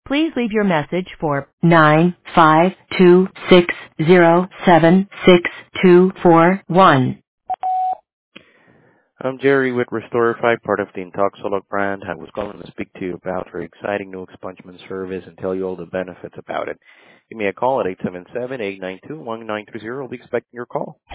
Please leave your message for 952607621. I'm Jerry with Restorify, part of the Intoxolog brand. I was calling to speak to you about our exciting new expungement service and tell you all the benefits about it. Give me a call at 877-892-1930. I'll be expecting your call.